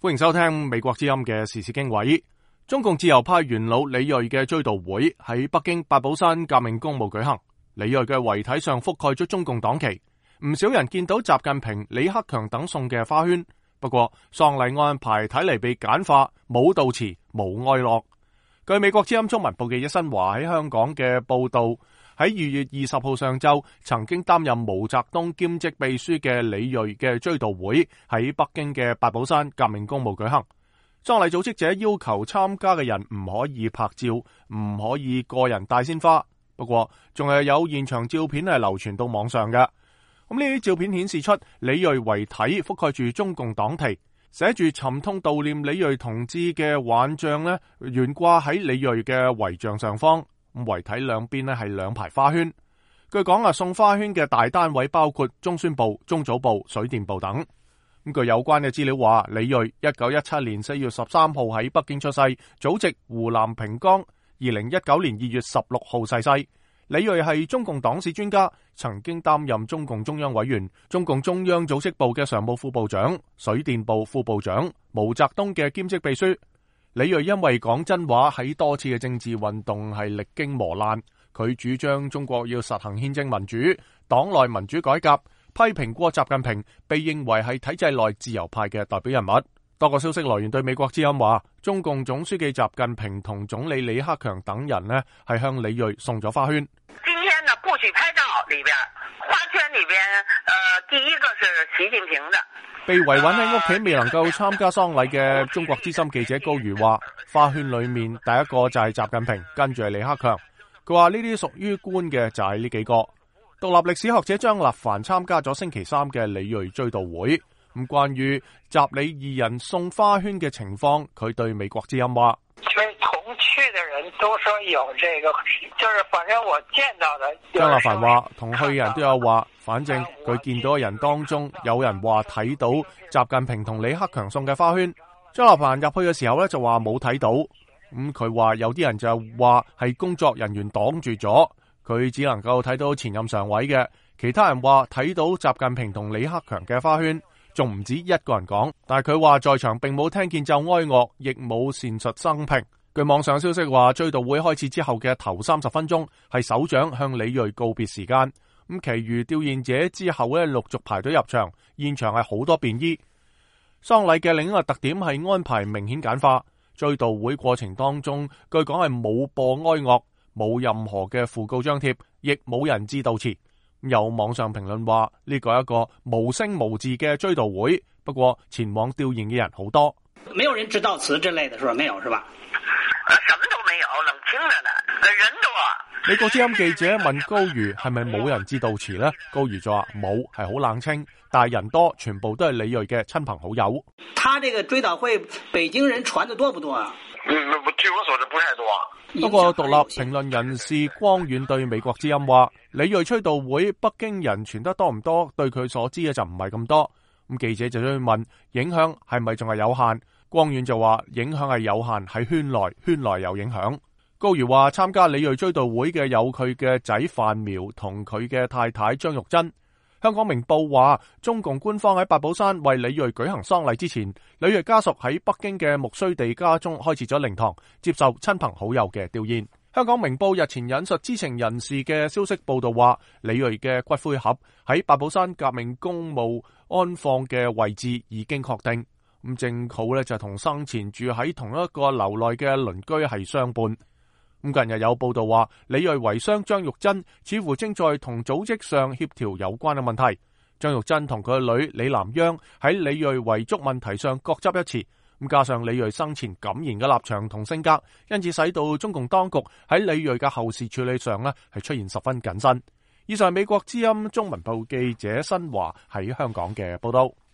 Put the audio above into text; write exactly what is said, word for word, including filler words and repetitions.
歡迎收聽美國之音嘅時事經緯。中共自由派元老李銳嘅追悼會喺北京八寶山革命公墓舉行。李銳嘅遺體上覆蓋咗中共黨旗，唔少人見到習近平、李克強等送嘅花圈。不過喪禮安排睇嚟被簡化，冇悼詞，冇哀樂。據美國之音中文部記者新華喺香港嘅報道，喺二月二十號上晝，曾經擔任毛澤東兼職秘書嘅李銳嘅追悼會喺北京嘅八寶山革命公墓舉行。葬禮組織者要求參加嘅人唔可以拍照，唔可以個人帶鮮花。不過仲係有現場照片係流傳到網上嘅。咁呢啲照片顯示出李銳遺體覆蓋住中共黨旗，寫住沉痛悼念李銳同志嘅挽像呢，懸掛喺李銳嘅遺像上方。咁遺體兩邊呢係兩排花圈。據講啊，送花圈嘅大單位包括中宣部、中組部、水電部等。咁據有關嘅資料話，李銳一九一七年四月十三號喺北京出世，祖籍湖南平江。二零一九年二月十六號逝世。李銳係中共黨史專家，曾經擔任中共中央委員、中共中央組織部嘅常務副部長、水電部副部長、毛澤東嘅兼職秘書。李銳因為講真話喺多次嘅政治運動係歷經磨難，佢主張中國要實行憲政民主、黨內民主改革，批評過習近平，被認為係體制內自由派嘅代表人物。多個消息來源對美國之音話，中共總書記習近平同總理李克強等人呢係向李銳送咗花圈。 今天呢不許拍照裏邊，花圈裏邊，呃，第一個是習近平的。 被維穩喺屋企未能夠參加喪禮嘅中國資深記者高瑜話，花圈裏面第一個就係習近平，跟住係李克強。佢話呢啲屬於官嘅就係呢幾個。獨立歷史學者張立凡參加咗星期三嘅李銳追悼會。咁關於習李二人送花圈嘅情況，佢對美國之音話： 同去嘅人都說有這個，就是反正我見到的。 張立凡話，同去嘅人都有話，反正佢見到嘅人當中，有人話睇到習近平同李克強送嘅花圈。張立凡入去嘅時候咧就話冇睇到，咁佢話有啲人就話係工作人員擋住咗，佢只能夠睇到前任常委嘅，其他人話睇到習近平同李克強嘅花圈。仲唔止一個人講，但係佢話在場並冇聽見奏哀樂，亦冇闡述生平。據網上消息話，追悼會開始之後嘅頭三十分鐘係首長向李銳告別時間，咁其餘弔唁者之後咧陸續排隊入場，現場係好多便衣。喪禮嘅另一個特點係安排明顯簡化，追悼會過程當中據講係冇播哀樂，冇任何嘅訃告張貼，亦冇人致悼詞。有網上評論話呢個係一個無聲無字嘅追悼會，不過前往弔唁嘅人好多。 沒有人致悼詞之類的，是吧？沒有，是吧？ 什麼都沒有，冷清着呢，人多。 美國之音記者問高瑜係咪冇人致悼詞呢？高瑜就話冇，係好冷清，但係人多，全部都係李銳嘅親朋好友。 他這個追悼會，北京人傳得多不多啊？ 嗯，據我所知不太多。 不過獨立評論人士光遠對美國之音話，李銳追悼會北京人傳得多唔多？對佢所知嘅就唔係咁多。咁記者就去問影響係咪仲係有限？光遠就話影響係有限，喺圈內，圈內有影響。高瑜話參加李銳追悼會嘅有佢嘅仔范苗同佢嘅太太張玉珍。香港明報話，中共官方喺八寶山為李銳舉行喪禮之前，李銳家屬喺北京嘅木須地家中開設咗靈堂，接受親朋好友嘅弔唁。香港明報日前引述知情人士嘅消息報道話，李銳嘅骨灰盒喺八寶山革命公墓安放嘅位置已經確定，咁正好咧就同生前住喺同一個樓內嘅鄰居係相伴。咁近日有報道話，李銳遺孀張玉珍似乎正在同組織上協調有關嘅問題。張玉珍同佢嘅女李南央喺李銳遺囑問題上各執一詞，咁加上李銳生前敢言嘅立場同性格，因此使到中共當局喺李銳嘅後事處理上呢係出現十分謹慎。以上係美國之音中文部記者新華喺香港嘅報道。